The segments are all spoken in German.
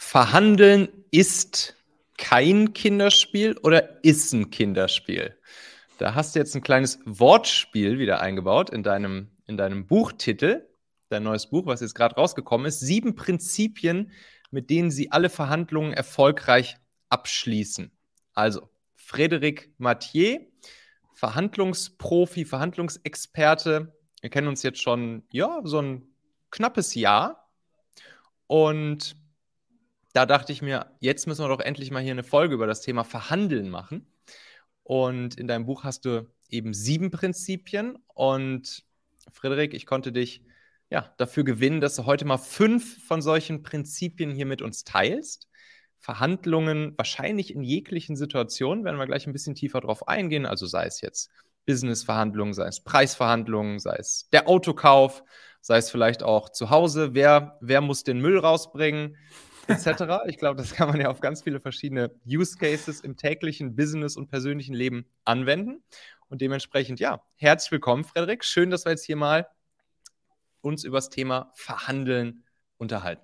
Verhandeln ist kein Kinderspiel oder ist ein Kinderspiel? Da hast du jetzt ein kleines Wortspiel wieder eingebaut in deinem Buchtitel, dein neues Buch, was jetzt gerade rausgekommen ist. 7 Prinzipien, mit denen Sie alle Verhandlungen erfolgreich abschließen. Also, Frédéric Mathieu, Verhandlungsprofi, Verhandlungsexperte. Wir kennen uns jetzt schon, ja, so ein knappes Jahr. Und da dachte ich mir, jetzt müssen wir doch endlich mal hier eine Folge über das Thema Verhandeln machen. Und in deinem Buch hast du eben 7 Prinzipien. Und Frédéric, ich konnte dich dafür gewinnen, dass du heute mal 5 von solchen Prinzipien hier mit uns teilst. Verhandlungen wahrscheinlich in jeglichen Situationen, werden wir gleich ein bisschen tiefer drauf eingehen. Also sei es jetzt Business-Verhandlungen, sei es Preisverhandlungen, sei es der Autokauf, sei es vielleicht auch zu Hause, wer muss den Müll rausbringen, etc. Ich glaube, das kann man ja auf ganz viele verschiedene Use Cases im täglichen Business und persönlichen Leben anwenden. Und dementsprechend, ja, herzlich willkommen, Frédéric. Schön, dass wir jetzt hier mal uns über das Thema Verhandeln unterhalten.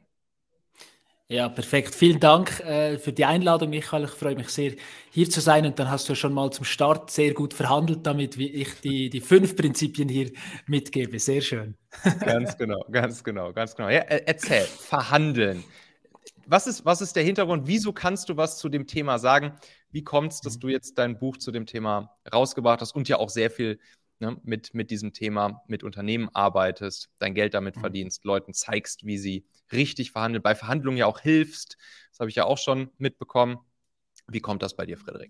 Ja, perfekt. Vielen Dank für die Einladung, Michael. Ich freue mich sehr, hier zu sein. Und dann hast du schon mal zum Start sehr gut verhandelt, damit ich die 5 Prinzipien hier mitgebe. Sehr schön. Ganz genau. Ja, erzähl, Verhandeln. Was ist der Hintergrund? Wieso kannst du was zu dem Thema sagen? Wie kommt es, dass du jetzt dein Buch zu dem Thema rausgebracht hast und ja auch sehr viel mit diesem Thema, mit Unternehmen arbeitest, dein Geld damit verdienst, Leuten zeigst, wie sie richtig verhandeln, bei Verhandlungen ja auch hilfst. Das habe ich ja auch schon mitbekommen. Wie kommt das bei dir, Frédéric?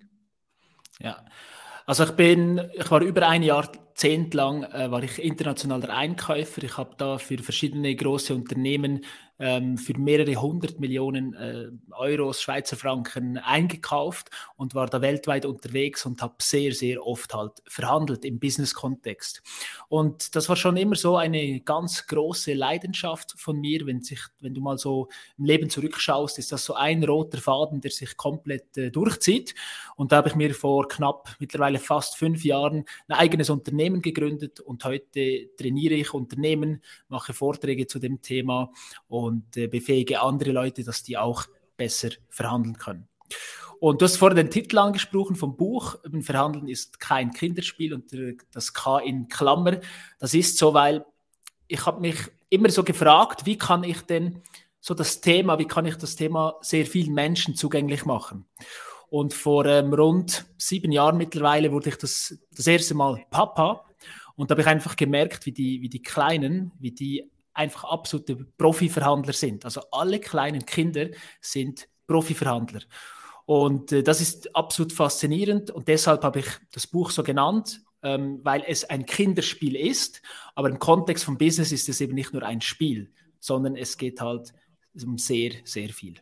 Ja, also ich war über ein Jahrzehnt lang war ich internationaler Einkäufer. Ich habe da für verschiedene große Unternehmen für mehrere 100 Millionen Euros, Schweizer Franken eingekauft und war da weltweit unterwegs und habe sehr, sehr oft halt verhandelt im Business-Kontext. Und das war schon immer so eine ganz große Leidenschaft von mir. Wenn du mal so im Leben zurückschaust, ist das so ein roter Faden, der sich komplett durchzieht. Und da habe ich mir vor knapp mittlerweile fast 5 Jahren ein eigenes Unternehmen gegründet und heute trainiere ich Unternehmen, mache Vorträge zu dem Thema und befähige andere Leute, dass die auch besser verhandeln können. Und du hast vorhin den Titel angesprochen vom Buch. Verhandeln ist kein Kinderspiel und das K in Klammer. Das ist so, weil ich habe mich immer so gefragt, wie kann ich das Thema sehr vielen Menschen zugänglich machen? Und vor rund 7 Jahren mittlerweile wurde ich das erste Mal Papa. Und da habe ich einfach gemerkt, wie die Kleinen, wie die einfach absolute Profiverhandler sind. Also alle kleinen Kinder sind Profiverhandler. Und das ist absolut faszinierend. Und deshalb habe ich das Buch so genannt, weil es ein Kinderspiel ist. Aber im Kontext von Business ist es eben nicht nur ein Spiel, sondern es geht halt um sehr, sehr viel.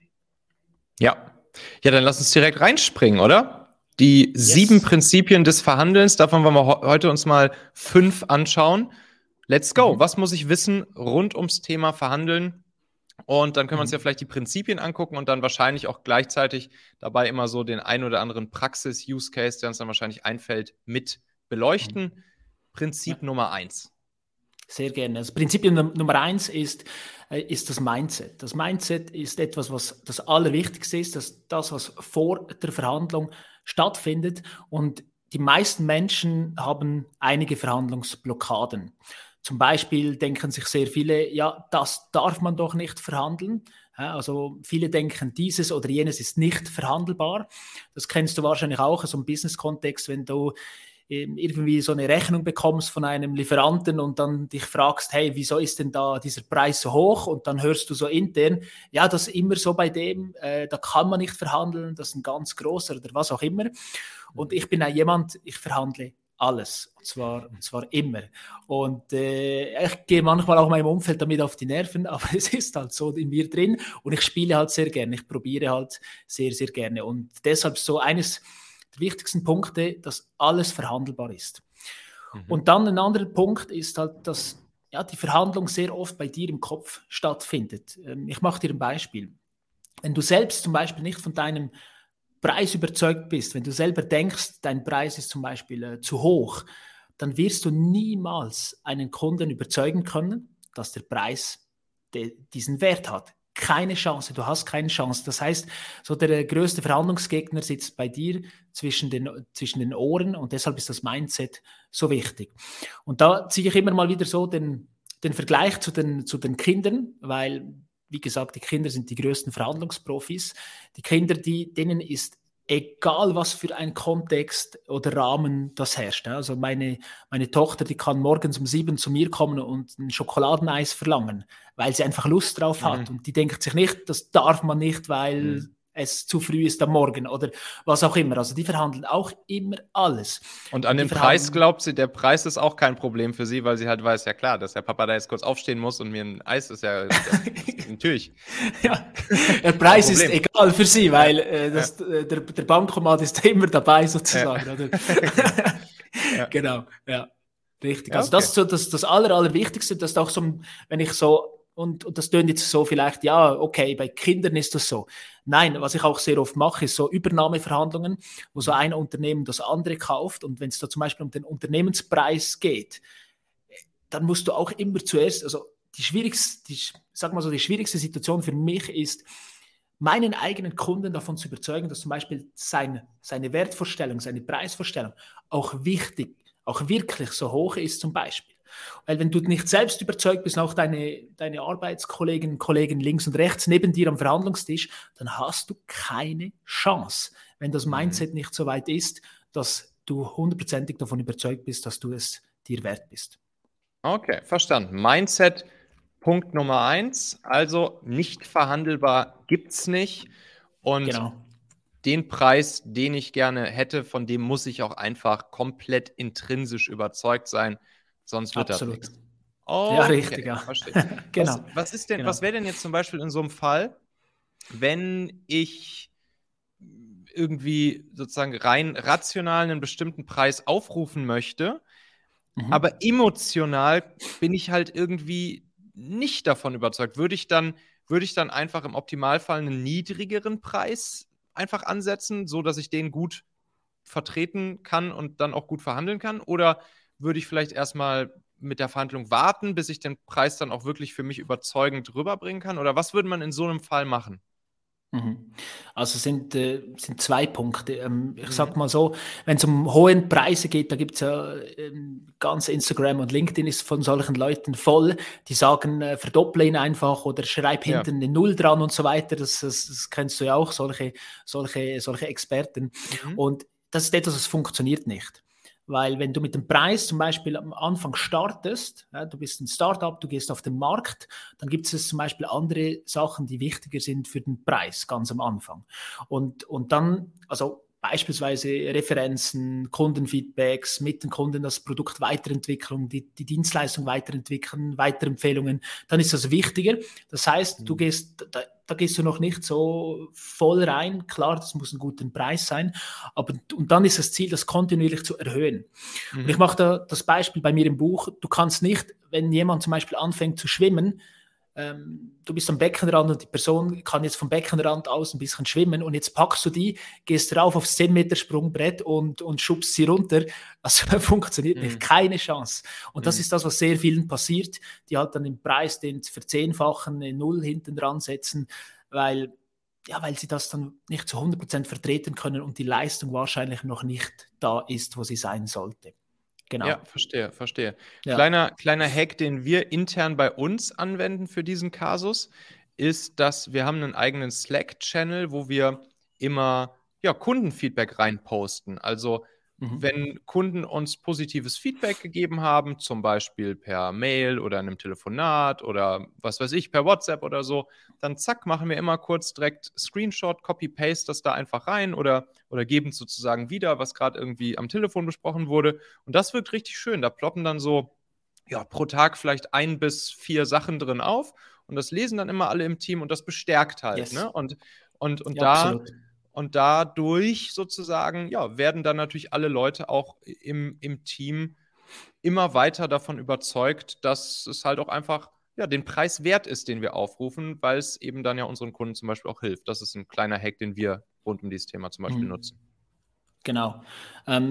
Ja, dann lass uns direkt reinspringen, oder? Die 7 Prinzipien des Verhandelns, davon wollen wir heute uns mal 5 anschauen. Let's go. Was muss ich wissen rund ums Thema Verhandeln? Und dann können wir uns ja vielleicht die Prinzipien angucken und dann wahrscheinlich auch gleichzeitig dabei immer so den ein oder anderen Praxis-Use-Case, der uns dann wahrscheinlich einfällt, mit beleuchten. Prinzip Nummer 1. Sehr gerne. Also Prinzip Nummer 1 ist das Mindset. Das Mindset ist etwas, was das Allerwichtigste ist, das, was vor der Verhandlung stattfindet. Und die meisten Menschen haben einige Verhandlungsblockaden. Zum Beispiel denken sich sehr viele, ja, das darf man doch nicht verhandeln. Also viele denken, dieses oder jenes ist nicht verhandelbar. Das kennst du wahrscheinlich auch aus einem Business-Kontext, wenn du irgendwie so eine Rechnung bekommst von einem Lieferanten und dann dich fragst, hey, wieso ist denn da dieser Preis so hoch? Und dann hörst du so intern, ja, das ist immer so bei dem, da kann man nicht verhandeln, das ist ein ganz großer oder was auch immer. Und ich bin auch jemand, ich verhandle alles, und zwar immer. Und ich gehe manchmal auch meinem Umfeld damit auf die Nerven, aber es ist halt so in mir drin und ich spiele halt sehr gerne, ich probiere halt sehr, sehr gerne. Und deshalb so eines der wichtigsten Punkte, dass alles verhandelbar ist. Und dann ein anderer Punkt ist halt, dass die Verhandlung sehr oft bei dir im Kopf stattfindet. Ich mache dir ein Beispiel. Wenn du selbst zum Beispiel nicht von deinem Preis überzeugt bist, wenn du selber denkst, dein Preis ist zum Beispiel zu hoch, dann wirst du niemals einen Kunden überzeugen können, dass der Preis diesen Wert hat. keine Chance, du hast keine Chance. Das heißt, so der größte Verhandlungsgegner sitzt bei dir zwischen den Ohren und deshalb ist das Mindset so wichtig. Und da ziehe ich immer mal wieder so den Vergleich zu den Kindern, weil, wie gesagt, die Kinder sind die größten Verhandlungsprofis. Die Kinder, denen ist egal, was für ein Kontext oder Rahmen das herrscht. Also meine Tochter, die kann morgens um 7 zu mir kommen und ein Schokoladeneis verlangen, weil sie einfach Lust drauf hat. Und die denkt sich nicht, das darf man nicht, weil es zu früh ist am Morgen oder was auch immer. Also die verhandeln auch immer alles. Und an den Preis glaubt sie, der Preis ist auch kein Problem für sie, weil sie halt weiß, ja klar, dass der Papa da jetzt kurz aufstehen muss und mir ein Eis ist ja natürlich. Ja, der Preis ist egal für sie, weil der Bankomat ist immer dabei sozusagen. Oder? Genau, ja. Richtig. Ja, also das ist so das Allerwichtigste, das ist auch so, wenn ich so, und das tönt jetzt so vielleicht, ja, okay, bei Kindern ist das so. Nein, was ich auch sehr oft mache, ist so Übernahmeverhandlungen, wo so ein Unternehmen das andere kauft und wenn es da zum Beispiel um den Unternehmenspreis geht, dann musst du auch immer zuerst, also die schwierigste Situation für mich ist, meinen eigenen Kunden davon zu überzeugen, dass zum Beispiel seine Wertvorstellung, seine Preisvorstellung auch wirklich so hoch ist zum Beispiel. Weil wenn du nicht selbst überzeugt bist, auch deine Arbeitskolleginnen und Kollegen links und rechts neben dir am Verhandlungstisch, dann hast du keine Chance, wenn das Mindset nicht so weit ist, dass du 100% davon überzeugt bist, dass du es dir wert bist. Okay, verstanden. Mindset, Punkt Nummer 1. Also nicht verhandelbar gibt's nicht. Und genau. Den Preis, den ich gerne hätte, von dem muss ich auch einfach komplett intrinsisch überzeugt sein, sonst wird das nichts. Oh, ja, richtig, ja. Verstehe. Genau. Was wäre denn jetzt zum Beispiel in so einem Fall, wenn ich irgendwie sozusagen rein rational einen bestimmten Preis aufrufen möchte, aber emotional bin ich halt irgendwie nicht davon überzeugt. Würde ich dann einfach im Optimalfall einen niedrigeren Preis einfach ansetzen, so dass ich den gut vertreten kann und dann auch gut verhandeln kann? Oder würde ich vielleicht erstmal mit der Verhandlung warten, bis ich den Preis dann auch wirklich für mich überzeugend rüberbringen kann? Oder was würde man in so einem Fall machen? Also sind 2 Punkte. Ich sag mal so, wenn es um hohe Preise geht, da gibt es ja ganz Instagram und LinkedIn ist von solchen Leuten voll, die sagen, verdopple ihn einfach oder schreib hinten eine Null dran und so weiter. Das kennst du ja auch, solche Experten. Und das ist etwas, das funktioniert nicht. Weil wenn du mit dem Preis zum Beispiel am Anfang startest, ja, du bist ein Startup, du gehst auf den Markt, dann gibt es zum Beispiel andere Sachen, die wichtiger sind für den Preis ganz am Anfang. Und dann, also beispielsweise Referenzen, Kundenfeedbacks, mit den Kunden das Produkt weiterentwickeln, die Dienstleistung weiterentwickeln, Weiterempfehlungen, dann ist das wichtiger. Das heißt, da gehst du noch nicht so voll rein. Klar, das muss ein guter Preis sein, und dann ist das Ziel, das kontinuierlich zu erhöhen. Und ich mache da das Beispiel bei mir im Buch. Du kannst nicht, wenn jemand zum Beispiel anfängt zu schwimmen, du bist am Beckenrand und die Person kann jetzt vom Beckenrand aus ein bisschen schwimmen und jetzt packst du die, gehst rauf aufs 10-Meter-Sprungbrett und schubst sie runter. Also funktioniert nicht, keine Chance. Und das ist das, was sehr vielen passiert, die halt dann den Preis den verzehnfachen, eine Null hinten dran setzen, weil sie das dann nicht zu 100% vertreten können und die Leistung wahrscheinlich noch nicht da ist, wo sie sein sollte. Genau. Ja, verstehe. Ja. Kleiner Hack, den wir intern bei uns anwenden für diesen Kasus, ist, dass wir haben einen eigenen Slack-Channel, wo wir immer Kundenfeedback reinposten. Also wenn Kunden uns positives Feedback gegeben haben, zum Beispiel per Mail oder in einem Telefonat oder was weiß ich, per WhatsApp oder so, dann zack, machen wir immer kurz direkt Screenshot, Copy-Paste das da einfach rein oder geben es sozusagen wieder, was gerade irgendwie am Telefon besprochen wurde. Und das wirkt richtig schön. Da ploppen dann so pro Tag vielleicht 1 bis 4 Sachen drin auf und das lesen dann immer alle im Team und das bestärkt halt. Yes. Ne? Und Ja, absolut. Und dadurch sozusagen, werden dann natürlich alle Leute auch im Team immer weiter davon überzeugt, dass es halt auch einfach den Preis wert ist, den wir aufrufen, weil es eben dann ja unseren Kunden zum Beispiel auch hilft. Das ist ein kleiner Hack, den wir rund um dieses Thema zum Beispiel nutzen. Genau.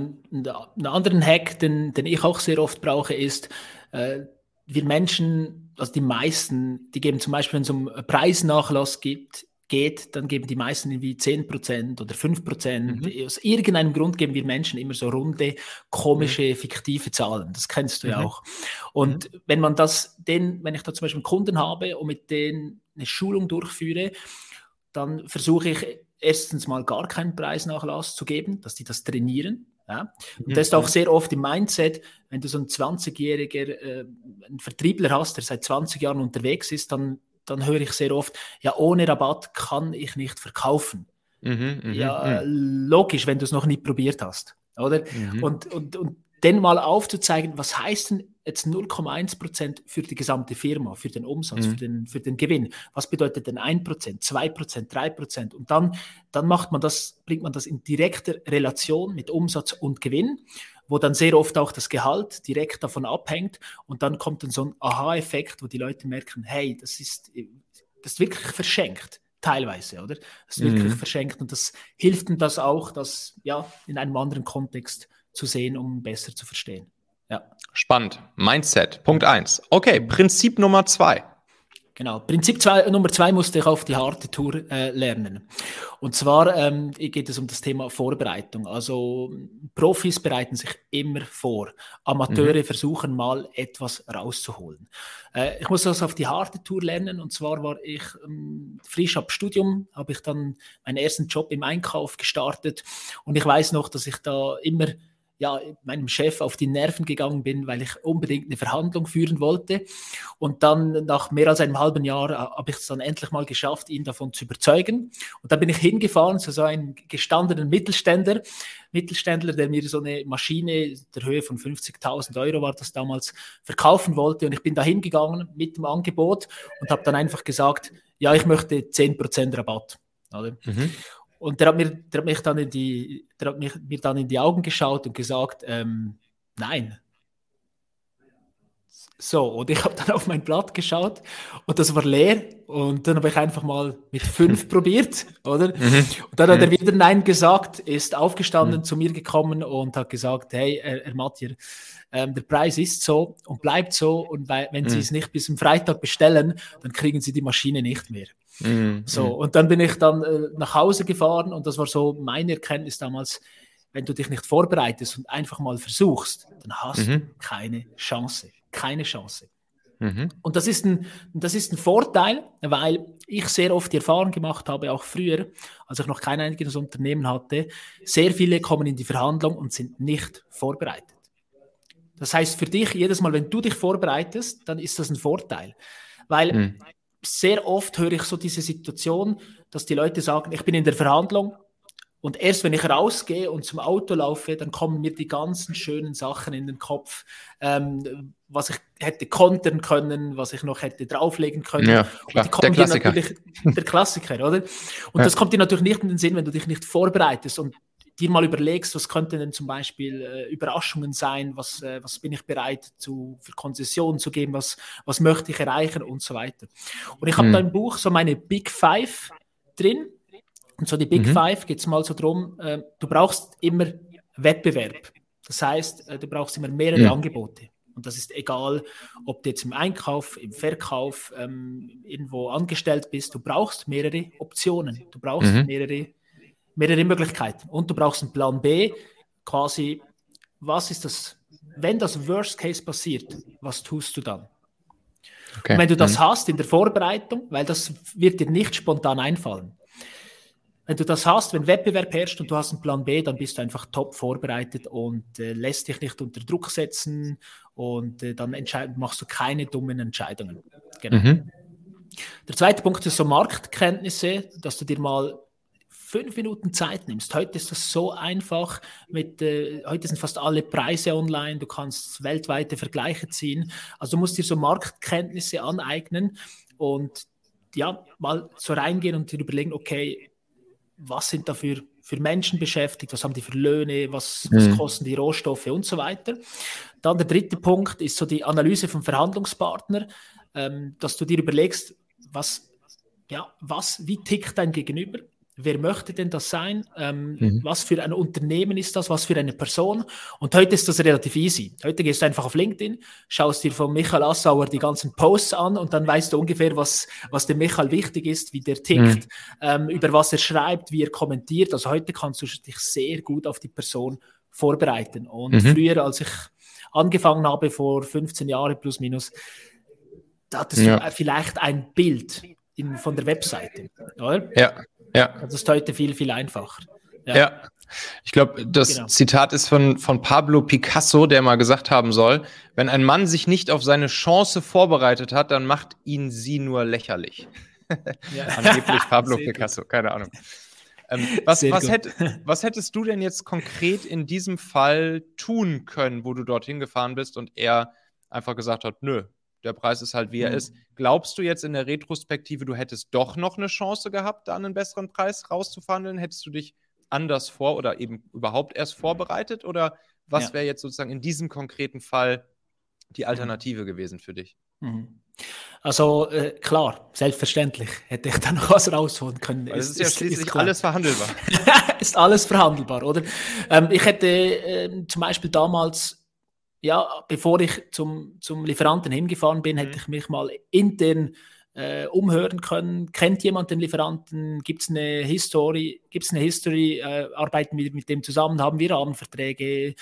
Einen anderen Hack, den ich auch sehr oft brauche, ist, wir Menschen also die meisten, die geben zum Beispiel, wenn es um Preisnachlass geht, dann geben die meisten irgendwie 10% oder 5%. Aus irgendeinem Grund geben wir Menschen immer so runde, komische, fiktive Zahlen. Das kennst du ja auch. Und wenn ich da zum Beispiel einen Kunden habe und mit denen eine Schulung durchführe, dann versuche ich erstens mal gar keinen Preisnachlass zu geben, dass die das trainieren. Ja? Und das ist auch sehr oft im Mindset, wenn du so einen 20-jähriger einen Vertriebler hast, der seit 20 Jahren unterwegs ist, dann höre ich sehr oft, ja, ohne Rabatt kann ich nicht verkaufen. Logisch, wenn du es noch nie probiert hast, oder? Und dann mal aufzuzeigen, was heißt denn jetzt 0,1% für die gesamte Firma, für den Umsatz, für den Gewinn? Was bedeutet denn 1%, 2%, 3%? Und dann bringt man das in direkter Relation mit Umsatz und Gewinn, wo dann sehr oft auch das Gehalt direkt davon abhängt. Und dann kommt dann so ein Aha-Effekt, wo die Leute merken, hey, das ist wirklich verschenkt. Teilweise, oder? Das ist wirklich verschenkt. Und das hilft ihm das auch, das in einem anderen Kontext zu sehen, um besser zu verstehen. Ja. Spannend. Mindset, Punkt 1. Okay, Prinzip Nummer 2. Genau. Prinzip Nummer 2 musste ich auf die harte Tour lernen. Und zwar geht es um das Thema Vorbereitung. Also Profis bereiten sich immer vor. Amateure versuchen mal etwas rauszuholen. Ich muss das auf die harte Tour lernen. Und zwar war ich frisch ab Studium, habe ich dann meinen ersten Job im Einkauf gestartet. Und ich weiß noch, dass ich da immer meinem Chef auf die Nerven gegangen bin, weil ich unbedingt eine Verhandlung führen wollte. Und dann nach mehr als einem halben Jahr habe ich es dann endlich mal geschafft, ihn davon zu überzeugen. Und dann bin ich hingefahren zu so einem gestandenen Mittelständler, der mir so eine Maschine der Höhe von 50.000 € war das damals, verkaufen wollte. Und ich bin da hingegangen mit dem Angebot und habe dann einfach gesagt, ja, ich möchte 10% Rabatt. Oder? Und der hat mir dann in die Augen geschaut und gesagt, nein. So, und ich habe dann auf mein Blatt geschaut und das war leer. Und dann habe ich einfach mal mit 5 probiert, oder? Und dann hat er wieder Nein gesagt, ist aufgestanden, zu mir gekommen und hat gesagt, hey, Herr Mathier, der Preis ist so und bleibt so. Und wenn Sie es nicht bis zum Freitag bestellen, dann kriegen Sie die Maschine nicht mehr. So, und dann bin ich dann nach Hause gefahren und das war so meine Erkenntnis damals, wenn du dich nicht vorbereitest und einfach mal versuchst, dann hast du keine Chance. Keine Chance. Und das ist ein Vorteil, weil ich sehr oft die Erfahrung gemacht habe, auch früher, als ich noch kein eigenes Unternehmen hatte, sehr viele kommen in die Verhandlung und sind nicht vorbereitet. Das heißt für dich, jedes Mal, wenn du dich vorbereitest, dann ist das ein Vorteil. Weil sehr oft höre ich so diese Situation, dass die Leute sagen, ich bin in der Verhandlung und erst wenn ich rausgehe und zum Auto laufe, dann kommen mir die ganzen schönen Sachen in den Kopf, was ich hätte kontern können, was ich noch hätte drauflegen können. Ja, klar. Der Klassiker. Der Klassiker, oder? Und das kommt dir natürlich nicht in den Sinn, wenn du dich nicht vorbereitest und dir mal überlegst, was könnten denn zum Beispiel Überraschungen sein, was bin ich bereit für Konzessionen zu geben, was möchte ich erreichen und so weiter. Und ich habe da im Buch so meine Big Five drin. Und so die Big Five geht es mal so drum, du brauchst immer Wettbewerb. Das heißt, du brauchst immer mehrere Angebote. Und das ist egal, ob du jetzt im Einkauf, im Verkauf irgendwo angestellt bist. Du brauchst mehrere Optionen. Du brauchst mehrere Möglichkeiten. Und du brauchst einen Plan B, quasi, was ist das, wenn das Worst Case passiert, was tust du dann? Okay. Und wenn du das hast in der Vorbereitung, weil das wird dir nicht spontan einfallen. Wenn du das hast, wenn Wettbewerb herrscht und du hast einen Plan B, dann bist du einfach top vorbereitet und lässt dich nicht unter Druck setzen und dann machst du keine dummen Entscheidungen. Genau. Der zweite Punkt ist so Marktkenntnisse, dass du dir mal 5 Minuten Zeit nimmst. Heute ist das so einfach. Heute sind fast alle Preise online. Du kannst weltweite Vergleiche ziehen. Also du musst dir so Marktkenntnisse aneignen und mal so reingehen und dir überlegen, okay, was sind da für Menschen beschäftigt, was haben die für Löhne, was kosten die Rohstoffe und so weiter. Dann der dritte Punkt ist so die Analyse vom Verhandlungspartner, dass du dir überlegst, wie tickt dein Gegenüber? wer möchte denn das sein? Was für ein Unternehmen ist das? Was für eine Person? Und heute ist das relativ easy. Heute gehst du einfach auf LinkedIn, schaust dir von Michael Assauer die ganzen Posts an und dann weißt du ungefähr, was dem Michael wichtig ist, wie der tickt, über was er schreibt, wie er kommentiert. Also heute kannst du dich sehr gut auf die Person vorbereiten. Und früher, als ich angefangen habe, vor 15 Jahren plus minus, da hattest du vielleicht ein Bild von der Webseite, oder? Ja. Das ist heute viel, viel einfacher. Ja. Ich glaube, das Zitat ist von Pablo Picasso, der mal gesagt haben soll, wenn ein Mann sich nicht auf seine Chance vorbereitet hat, dann macht ihn sie nur lächerlich. Angeblich Pablo Picasso, keine Ahnung. Was hättest du denn jetzt konkret in diesem Fall tun können, wo du dorthin gefahren bist und er einfach gesagt hat, nö, der Preis ist halt, wie er ist. Glaubst du jetzt in der Retrospektive, du hättest doch noch eine Chance gehabt, da einen besseren Preis rauszuverhandeln? Hättest du dich anders oder eben überhaupt erst vorbereitet? Oder was wäre jetzt sozusagen in diesem konkreten Fall die Alternative gewesen für dich? Also klar, selbstverständlich hätte ich da noch was rausholen können. Es ist ja schließlich alles verhandelbar. Ist alles verhandelbar, oder? Ich hätte zum Beispiel damals, bevor ich zum Lieferanten hingefahren bin, hätte ich mich mal intern umhören können. Kennt jemand den Lieferanten? Gibt es eine History? Arbeiten wir mit dem zusammen? Haben wir Rahmenverträge?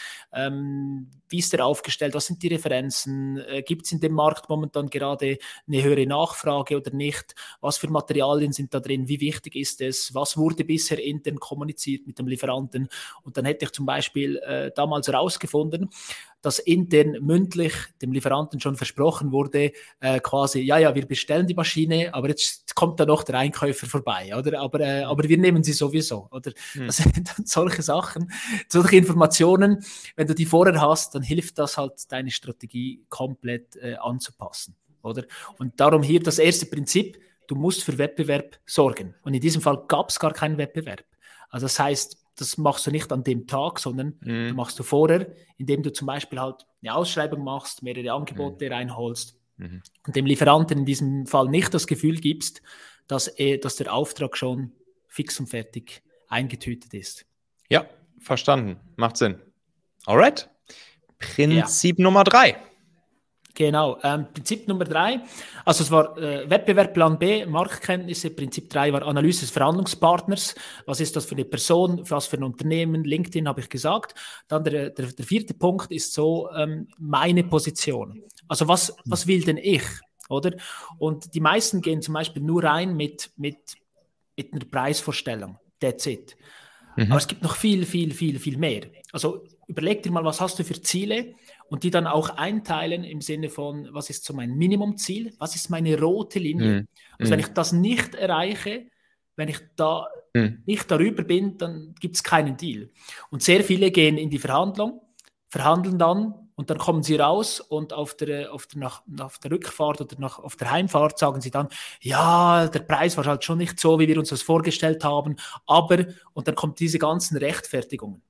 Wie ist der aufgestellt? Was sind die Referenzen? Gibt es in dem Markt momentan gerade eine höhere Nachfrage oder nicht? Was für Materialien sind da drin? Wie wichtig ist es? Was wurde bisher intern kommuniziert mit dem Lieferanten? Und dann hätte ich zum Beispiel damals herausgefunden, dass intern mündlich dem Lieferanten schon versprochen wurde, quasi, wir bestellen die Maschine, aber jetzt kommt da noch der Einkäufer vorbei, oder? Aber wir nehmen sie sowieso, oder? Das sind dann solche Sachen, solche Informationen, wenn du die vorher hast, dann hilft das halt, deine Strategie komplett anzupassen, oder? Und darum hier das erste Prinzip, du musst für Wettbewerb sorgen. Und in diesem Fall gab es gar keinen Wettbewerb. Also das heißt, das machst du nicht an dem Tag, sondern du machst du vorher, indem du zum Beispiel halt eine Ausschreibung machst, mehrere Angebote reinholst und dem Lieferanten in diesem Fall nicht das Gefühl gibst, dass der Auftrag schon fix und fertig eingetütet ist. Ja, verstanden. Macht Sinn. Alright. Prinzip Nummer 3. Genau, Prinzip Nummer 3, also es war Wettbewerb Plan B, Marktkenntnisse, Prinzip 3 war Analyse des Verhandlungspartners, was ist das für eine Person, was für ein Unternehmen, LinkedIn habe ich gesagt. Dann der vierte Punkt ist so, meine Position, also was will denn ich, oder? Und die meisten gehen zum Beispiel nur rein mit einer Preisvorstellung, that's it. Aber es gibt noch viel, viel, viel, viel mehr. Also überleg dir mal, was hast du für Ziele und die dann auch einteilen im Sinne von, was ist so mein Minimumziel, was ist meine rote Linie. Also wenn ich das nicht erreiche, wenn ich da nicht darüber bin, dann gibt es keinen Deal. Und sehr viele gehen in die Verhandlung, verhandeln dann und dann kommen sie raus und auf der Rückfahrt oder auf der Heimfahrt sagen sie dann, ja, der Preis war halt schon nicht so, wie wir uns das vorgestellt haben, aber, und dann kommen diese ganzen Rechtfertigungen,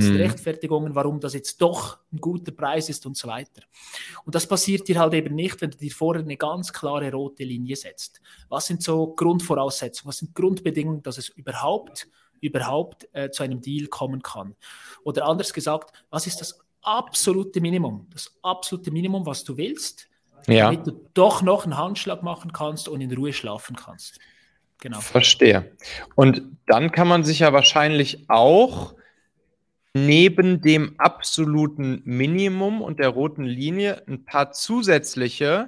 warum das jetzt doch ein guter Preis ist und so weiter. Und das passiert dir halt eben nicht, wenn du dir vorher eine ganz klare rote Linie setzt. Was sind so Grundvoraussetzungen, was sind Grundbedingungen, dass es überhaupt zu einem Deal kommen kann? Oder anders gesagt, was ist das absolute Minimum, was du willst, damit du doch noch einen Handschlag machen kannst und in Ruhe schlafen kannst. Genau. Verstehe. Und dann kann man sich ja wahrscheinlich auch neben dem absoluten Minimum und der roten Linie ein paar zusätzliche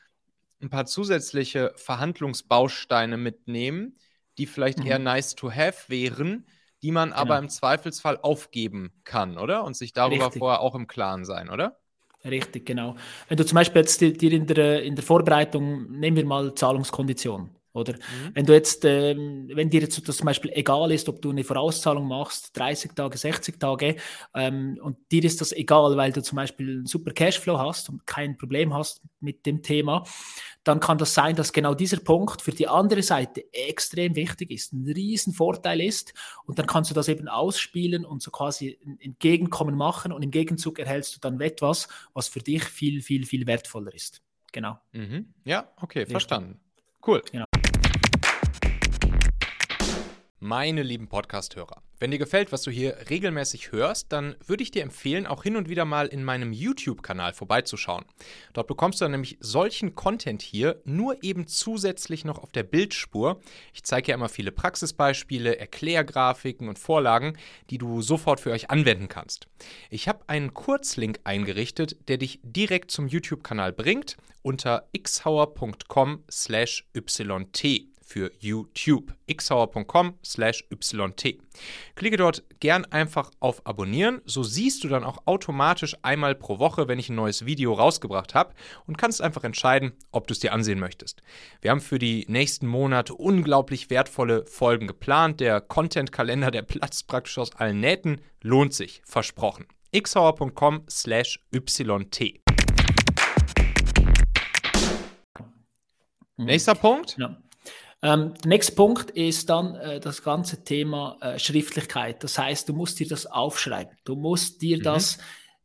Verhandlungsbausteine mitnehmen, die vielleicht eher nice to have wären, die man aber im Zweifelsfall aufgeben kann, oder? Und sich darüber vorher auch im Klaren sein, oder? Richtig, genau. Wenn du zum Beispiel jetzt dir in der Vorbereitung, nehmen wir mal Zahlungskonditionen, oder? Wenn du jetzt, wenn dir jetzt das zum Beispiel egal ist, ob du eine Vorauszahlung machst, 30 Tage, 60 Tage, und dir ist das egal, weil du zum Beispiel einen super Cashflow hast und kein Problem hast mit dem Thema, dann kann das sein, dass genau dieser Punkt für die andere Seite extrem wichtig ist, ein riesen Vorteil ist und dann kannst du das eben ausspielen und so quasi ein Entgegenkommen machen und im Gegenzug erhältst du dann etwas, was für dich viel, viel, viel wertvoller ist. Genau. Ja, okay, verstanden. Cool. Genau. Meine lieben Podcast-Hörer, wenn dir gefällt, was du hier regelmäßig hörst, dann würde ich dir empfehlen, auch hin und wieder mal in meinem YouTube-Kanal vorbeizuschauen. Dort bekommst du dann nämlich solchen Content hier nur eben zusätzlich noch auf der Bildspur. Ich zeige ja immer viele Praxisbeispiele, Erklärgrafiken und Vorlagen, die du sofort für euch anwenden kannst. Ich habe einen Kurzlink eingerichtet, der dich direkt zum YouTube-Kanal bringt unter xhauer.com/yt. für YouTube. xhauer.com/yt. Klicke dort gern einfach auf Abonnieren, so siehst du dann auch automatisch einmal pro Woche, wenn ich ein neues Video rausgebracht habe und kannst einfach entscheiden, ob du es dir ansehen möchtest. Wir haben für die nächsten Monate unglaublich wertvolle Folgen geplant. Der Content-Kalender, der platzt praktisch aus allen Nähten, lohnt sich, versprochen. xhauer.com/yt. Nächster Punkt. Ja. Der nächste Punkt ist dann das ganze Thema Schriftlichkeit. Das heißt, du musst dir das aufschreiben. Du musst dir das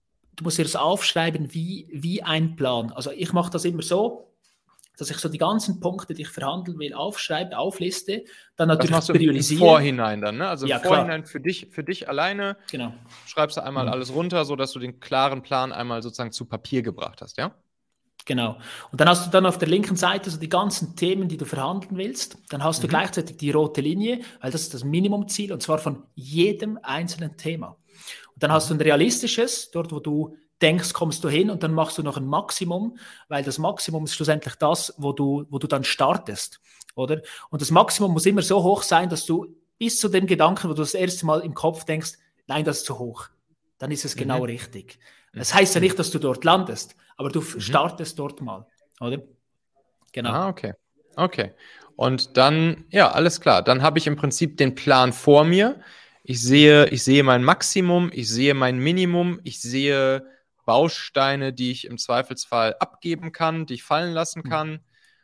aufschreiben wie ein Plan. Also ich mache das immer so, dass ich so die ganzen Punkte, die ich verhandeln will, aufschreibe, aufliste, dann natürlich das machst du priorisiere. Im Vorhinein dann, ne? Also ja, im Vorhinein für dich alleine. Genau. Schreibst du einmal alles runter, sodass du den klaren Plan einmal sozusagen zu Papier gebracht hast, ja? Genau. Und dann hast du dann auf der linken Seite so die ganzen Themen, die du verhandeln willst. Dann hast du gleichzeitig die rote Linie, weil das ist das Minimumziel, und zwar von jedem einzelnen Thema. Und dann hast du ein realistisches, dort wo du denkst, kommst du hin, und dann machst du noch ein Maximum, weil das Maximum ist schlussendlich das, wo du dann startest, oder? Und das Maximum muss immer so hoch sein, dass du bis zu dem Gedanken, wo du das erste Mal im Kopf denkst, nein, das ist zu hoch. Dann ist es genau richtig. Das heißt ja nicht, dass du dort landest, aber du startest dort mal, oder? Genau. Ah, okay. Und dann, ja, alles klar. Dann habe ich im Prinzip den Plan vor mir. Ich sehe mein Maximum, ich sehe mein Minimum, ich sehe Bausteine, die ich im Zweifelsfall abgeben kann, die ich fallen lassen kann.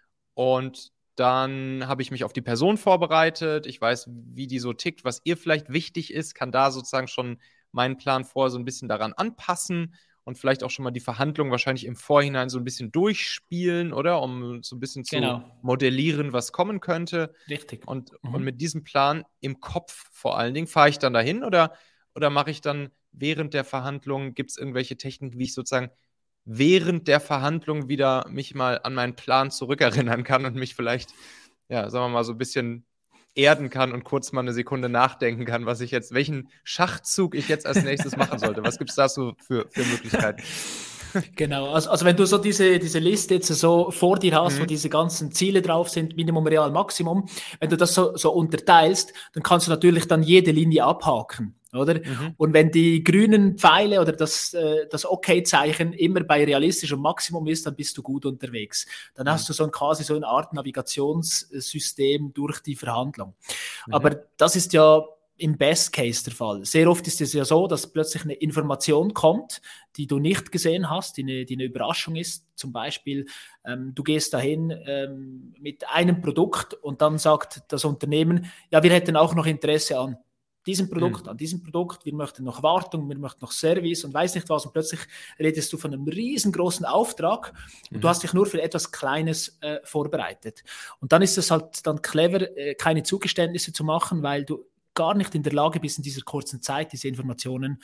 Und dann habe ich mich auf die Person vorbereitet. Ich weiß, wie die so tickt, was ihr vielleicht wichtig ist, kann da sozusagen schon meinen Plan vorher so ein bisschen daran anpassen und vielleicht auch schon mal die Verhandlungen wahrscheinlich im Vorhinein so ein bisschen durchspielen, oder? Um so ein bisschen zu modellieren, was kommen könnte. Richtig. Und mit diesem Plan im Kopf vor allen Dingen, fahre ich dann dahin oder mache ich dann während der Verhandlung, gibt es irgendwelche Techniken, wie ich sozusagen während der Verhandlung wieder mich mal an meinen Plan zurückerinnern kann und mich vielleicht, ja, sagen wir mal, so ein bisschen erden kann und kurz mal eine Sekunde nachdenken kann, welchen Schachzug ich jetzt als nächstes machen sollte. Was gibt es da so für Möglichkeiten? Genau, also wenn du so diese Liste jetzt so vor dir hast, wo diese ganzen Ziele drauf sind, Minimum, Real, Maximum, wenn du das so unterteilst, dann kannst du natürlich dann jede Linie abhaken, oder? Und wenn die grünen Pfeile oder das Okay-Zeichen immer bei realistischem Maximum ist, dann bist du gut unterwegs. Dann hast du quasi so eine Art Navigationssystem durch die Verhandlung. Aber das ist ja im Best Case der Fall. Sehr oft ist es ja so, dass plötzlich eine Information kommt, die du nicht gesehen hast, die eine Überraschung ist. Zum Beispiel, du gehst dahin mit einem Produkt und dann sagt das Unternehmen, ja, wir hätten auch noch Interesse an diesem Produkt, wir möchten noch Wartung, wir möchten noch Service und weiß nicht was, und plötzlich redest du von einem riesengroßen Auftrag und du hast dich nur für etwas Kleines vorbereitet. Und dann ist es halt dann clever, keine Zugeständnisse zu machen, weil du gar nicht in der Lage bist, in dieser kurzen Zeit diese Informationen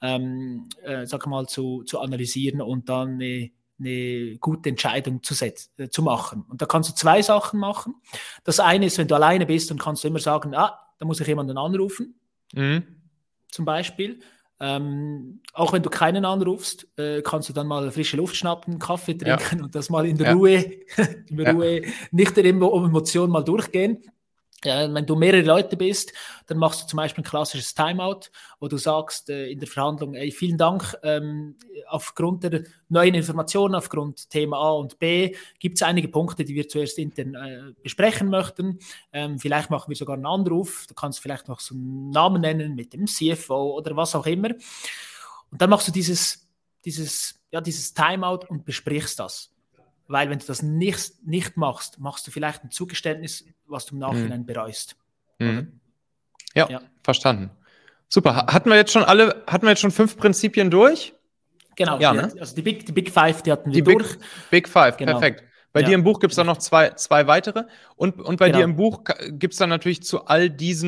zu analysieren und dann eine gute Entscheidung zu machen. Und da kannst du zwei Sachen machen. Das eine ist, wenn du alleine bist, dann kannst du immer sagen, da muss ich jemanden anrufen, zum Beispiel. Auch wenn du keinen anrufst, kannst du dann mal frische Luft schnappen, Kaffee trinken und das mal in der Ruhe, nicht der Emotion mal durchgehen. Wenn du mehrere Leute bist, dann machst du zum Beispiel ein klassisches Timeout, wo du sagst in der Verhandlung, vielen Dank, aufgrund der neuen Informationen, aufgrund Thema A und B, gibt es einige Punkte, die wir zuerst intern besprechen möchten. Vielleicht machen wir sogar einen Anruf, du kannst vielleicht noch so einen Namen nennen mit dem CFO oder was auch immer. Und dann machst du dieses Timeout und besprichst das. Weil wenn du das nicht machst, machst du vielleicht ein Zugeständnis, was du im Nachhinein bereust. Ja, verstanden. Super. Hatten wir jetzt schon 5 Prinzipien durch? Genau, ja, ne? Also die Big Five, die hatten wir durch. Big Five, genau. Perfekt. Bei dir im Buch gibt es dann noch zwei weitere. Und bei dir im Buch gibt es dann natürlich zu all diesen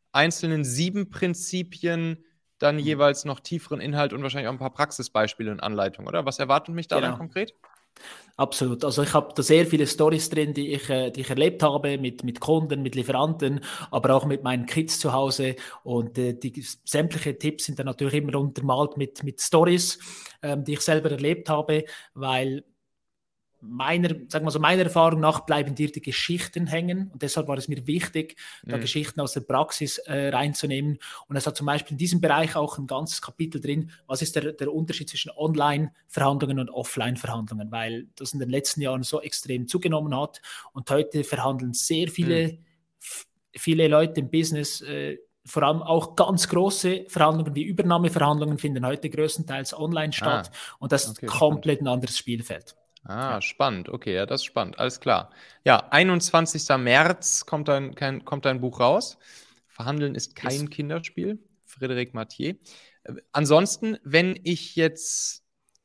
einzelnen 7 Prinzipien dann jeweils noch tieferen Inhalt und wahrscheinlich auch ein paar Praxisbeispiele und Anleitungen, oder? Was erwartet mich da dann konkret? Absolut. Also ich habe da sehr viele Storys drin, die ich erlebt habe mit Kunden, mit Lieferanten, aber auch mit meinen Kids zu Hause. Und die sämtliche Tipps sind dann natürlich immer untermalt mit Storys, die ich selber erlebt habe, weil meiner Erfahrung nach bleiben dir die Geschichten hängen und deshalb war es mir wichtig, da Geschichten aus der Praxis reinzunehmen. Und es hat zum Beispiel in diesem Bereich auch ein ganzes Kapitel drin, was ist der Unterschied zwischen Online-Verhandlungen und Offline-Verhandlungen, weil das in den letzten Jahren so extrem zugenommen hat und heute verhandeln sehr viele Leute im Business, vor allem auch ganz große Verhandlungen wie Übernahmeverhandlungen finden heute größtenteils online statt und das ist komplett ein anderes Spielfeld. Spannend. Okay, ja, das ist spannend. Alles klar. Ja, 21. März kommt dein Buch raus. Verhandeln ist kein Kinderspiel. Frédéric Mathieu. Ansonsten, wenn ich jetzt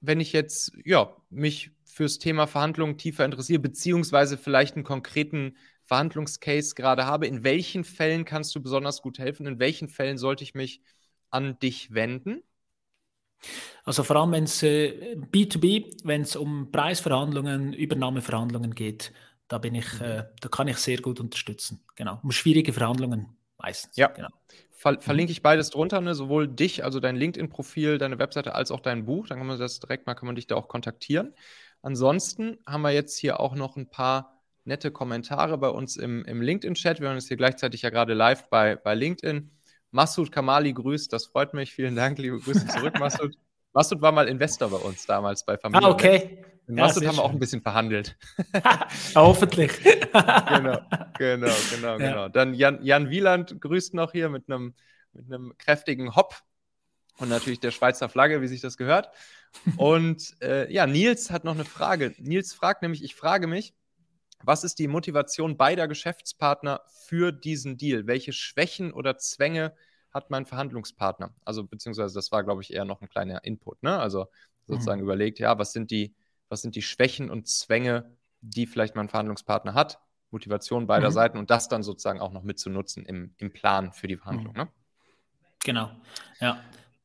mich fürs Thema Verhandlungen tiefer interessiere, beziehungsweise vielleicht einen konkreten Verhandlungscase gerade habe, in welchen Fällen kannst du besonders gut helfen? In welchen Fällen sollte ich mich an dich wenden? Also vor allem, wenn es B2B, wenn es um Preisverhandlungen, Übernahmeverhandlungen geht, da kann ich sehr gut unterstützen. Genau, um schwierige Verhandlungen meistens. Ja, genau. Verlinke ich beides drunter, ne? Sowohl dich, also dein LinkedIn-Profil, deine Webseite, als auch dein Buch. Dann kann man dich da auch kontaktieren. Ansonsten haben wir jetzt hier auch noch ein paar nette Kommentare bei uns im LinkedIn-Chat. Wir hören uns hier gleichzeitig ja gerade live bei LinkedIn. Masud Kamali grüßt, das freut mich. Vielen Dank, liebe Grüße zurück, Masud. Masud war mal Investor bei uns damals bei Familie. Okay. Mit Masud haben wir auch ein bisschen verhandelt. Hoffentlich. Genau. Dann Jan Wieland grüßt noch hier mit einem kräftigen Hopp und natürlich der Schweizer Flagge, wie sich das gehört. Und Nils hat noch eine Frage. Nils fragt nämlich, ich frage mich, was ist die Motivation beider Geschäftspartner für diesen Deal? Welche Schwächen oder Zwänge hat mein Verhandlungspartner? Also beziehungsweise das war, glaube ich, eher noch ein kleiner Input, ne? Also sozusagen überlegt, was sind die Schwächen und Zwänge, die vielleicht mein Verhandlungspartner hat? Motivation beider Seiten und das dann sozusagen auch noch mitzunutzen im Plan für die Verhandlung, ne? Genau, ja.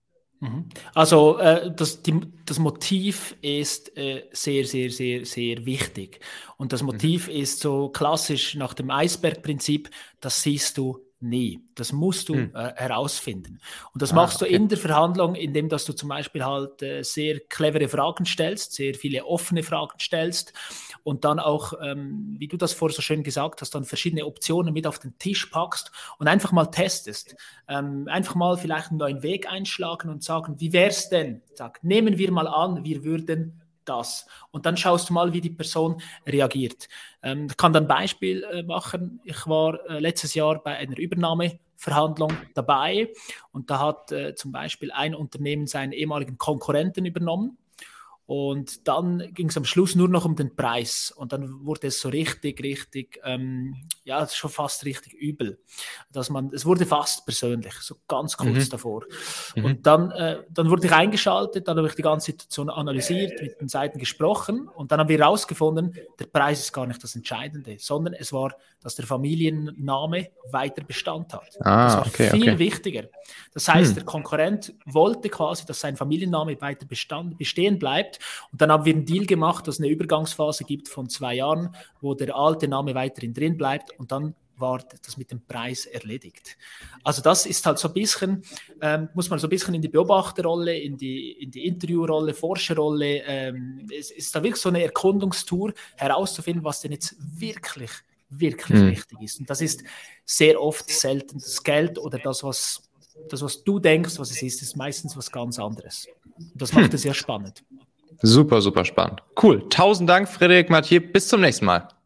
Also das Motiv ist sehr, sehr, sehr, sehr wichtig. Und das Motiv ist so klassisch nach dem Eisbergprinzip, das siehst du nie. Das musst du herausfinden. Und das machst du in der Verhandlung, indem dass du zum Beispiel halt sehr clevere Fragen stellst, sehr viele offene Fragen stellst und dann auch, wie du das vorher so schön gesagt hast, dann verschiedene Optionen mit auf den Tisch packst und einfach mal testest. Einfach mal vielleicht einen neuen Weg einschlagen und sagen, wie wäre es denn? Nehmen wir mal an, wir würden das. Und dann schaust du mal, wie die Person reagiert. Ich kann dann ein Beispiel machen. Ich war letztes Jahr bei einer Übernahmeverhandlung dabei und da hat zum Beispiel ein Unternehmen seinen ehemaligen Konkurrenten übernommen. Und dann ging es am Schluss nur noch um den Preis. Und dann wurde es so richtig, schon fast richtig übel. Es wurde fast persönlich, so ganz kurz davor. Und dann wurde ich eingeschaltet, dann habe ich die ganze Situation analysiert, mit den Seiten gesprochen. Und dann haben wir herausgefunden, der Preis ist gar nicht das Entscheidende, sondern es war, dass der Familienname weiter Bestand hat. Das war viel wichtiger. Das heißt, der Konkurrent wollte quasi, dass sein Familienname weiter bestehen bleibt. Und dann haben wir einen Deal gemacht, dass es eine Übergangsphase gibt von 2 Jahren, wo der alte Name weiterhin drin bleibt und dann war das mit dem Preis erledigt. Also das ist halt so ein bisschen, muss man so ein bisschen in die Beobachterrolle, in die Interviewrolle, Forscherrolle, es ist da wirklich so eine Erkundungstour herauszufinden, was denn jetzt wirklich wichtig ist. Und das ist sehr oft selten das Geld oder das, was du denkst, was es ist meistens was ganz anderes. Und das macht es sehr spannend. Super, super spannend. Cool. 1000 Dank, Frédéric Mathieu. Bis zum nächsten Mal.